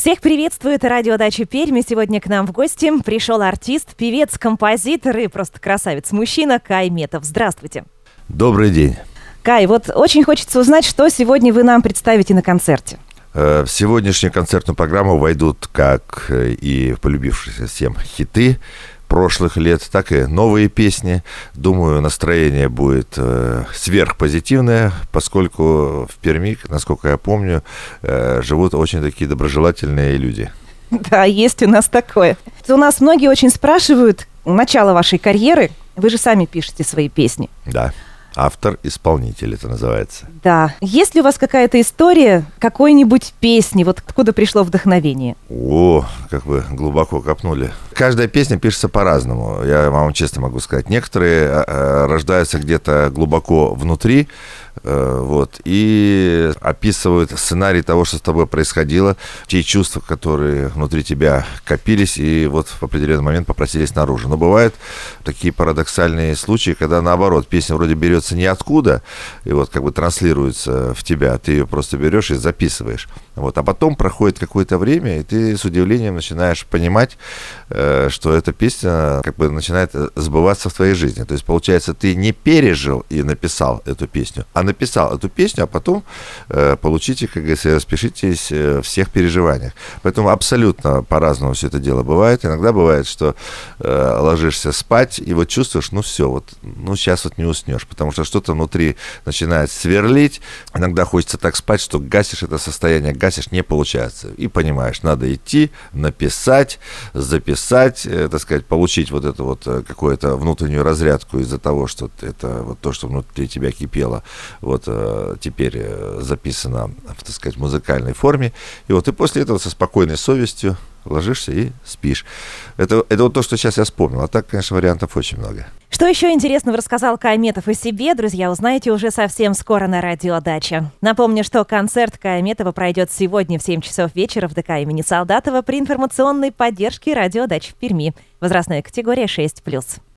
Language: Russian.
Всех приветствует радиодача Пермь. Сегодня к нам в гости пришел артист, певец, композитор и просто красавец-мужчина Кай Метов. Здравствуйте. Добрый день. Кай, вот очень хочется узнать, что сегодня вы нам представите на концерте. В сегодняшнюю концертную программу войдут как и полюбившиеся всем хиты прошлых лет, так и новые песни. Думаю, настроение будет сверхпозитивное, поскольку в Перми, насколько я помню, живут очень такие доброжелательные люди. Да, есть у нас такое. У нас многие очень спрашивают начало вашей карьеры. Вы же сами пишете свои песни. Да. Автор-исполнитель это называется. Да. Есть ли у вас какая-то история какой-нибудь песни? Вот откуда пришло вдохновение? О, как вы глубоко копнули. Каждая песня пишется по-разному. Я вам честно могу сказать. Некоторые рождаются где-то глубоко внутри, и описывают сценарий того, что с тобой происходило, те чувства, которые внутри тебя копились, и вот в определенный момент попросились наружу. Но бывают такие парадоксальные случаи, когда наоборот, песня вроде берется ниоткуда, и вот как бы транслируется в тебя, ты ее просто берешь и записываешь. А потом проходит какое-то время, и ты с удивлением начинаешь понимать, что эта песня как бы начинает сбываться в твоей жизни. То есть, получается, ты не пережил и написал эту песню, а написал эту песню, а потом получите, как говорится, распишитесь в всех переживаниях. Поэтому абсолютно по-разному все это дело бывает. Иногда бывает, что ложишься спать и вот чувствуешь, все, сейчас не уснешь, потому что что-то внутри начинает сверлить. Иногда хочется так спать, что гасишь это состояние, не получается. И понимаешь, надо идти, написать, записать, так сказать, получить вот эту вот какую-то внутреннюю разрядку из-за того, что это вот то, что внутри тебя кипело, теперь записано, так сказать, в музыкальной форме. И после этого со спокойной совестью ложишься и спишь. Это вот то, что сейчас я вспомнил. А так, конечно, вариантов очень много. Что еще интересного рассказал Кай Метов о себе, друзья, узнаете уже совсем скоро на радиодаче. Напомню, что концерт Кая Метова пройдет сегодня в 7 часов вечера в ДК имени Солдатова при информационной поддержке радиодачи в Перми. Возрастная категория 6+.